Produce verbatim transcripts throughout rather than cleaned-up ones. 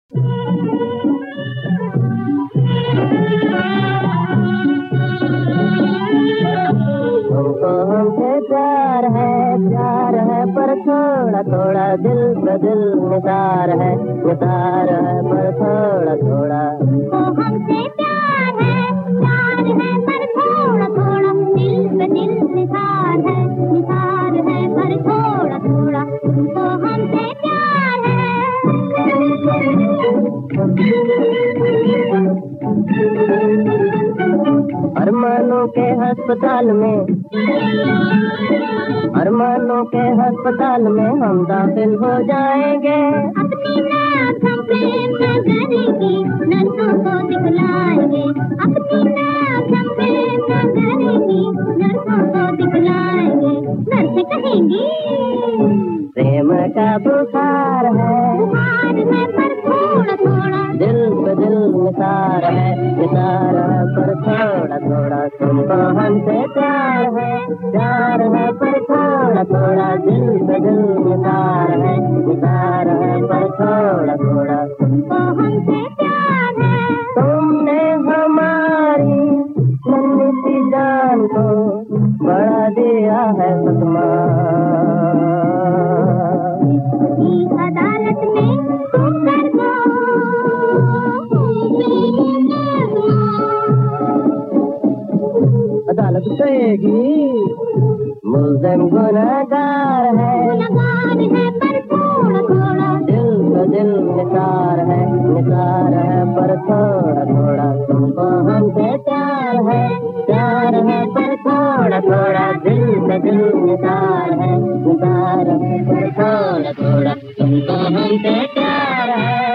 तुमको हमसे प्यार है, प्यार है पर थोड़ा थोड़ा दिल पे दिल निसार है, निसार है पर थोड़ा थोड़ा। तुमको हमसे प्यार है, प्यार है पर थोड़ा थोड़ा दिल पे दिल निसार है, निसार है पर थोड़ा थोड़ा। तुमको हमसे प्यार है। अरमानों के अस्पताल में, अरमानों के अस्पताल में हम दाखिल हो जाएंगे। अपनी नाक हम प्रेम नगरी की नसों को दिखलाएंगे, अपनी नाक हम प्रेम नगरी की नसों को दिखलाएंगे। नर से कहेंगे प्रेम का बुखार है, बुखार है पर थोड़ा थोड़ा दिल पे दिल निसार है, निसार है पर थोड़ा थोड़ा। तुमको हमसे प्यार है, प्यार है पर थोड़ा थोड़ा दिल पे दिल निसार है, निसार है पर थोड़ा थोड़ा। तुमको हमसे प्यार है। तुमने हमारी नन्ही सी जान को बढ़ा दिया है सदमा। इस अदालत में तुम कर दो अदालत कहेगी मुल्ज़िम गुनहगार है, गुनहगार है पर थोड़ा थोड़ा दिल पे दिल निसार है, निसार है पर थोड़ा थोड़ा। तुमको हमसे प्यार है, प्यार है पर थोड़ा थोड़ा दिल पे दिल निसार है, निसार है पर थोड़ा थोड़ा। तुमको हमसे प्यार है।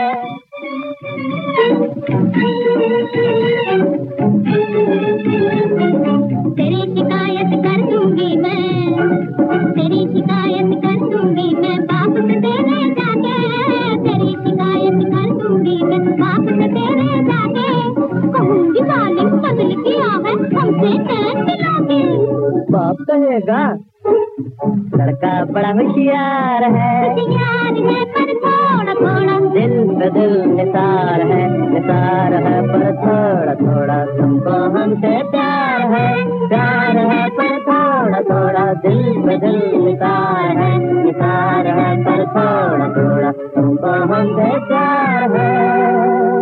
तेरी शिकायत कर दूंगी मैं, तेरी शिकायत कर दूंगी मैं बाप से तेरे जाके, तेरी शिकायत कर दूंगी मैं बाप से तेरे जाके। कहूंगी जालिम बदल किया है हमसे चैन मिला के। बाप कहेगा लड़का बड़ा होशियार है, होशियार है पर थोड़ा थोड़ा दिल पे दिल निसार है, निसार है पर थोड़ा थोड़ा। तुमको हमसे प्यार है, प्यार है पर थोड़ा थोड़ा दिल पे दिल निसार है, निसार है पर थोड़ा थोड़ा। तुमको हमसे प्यार है।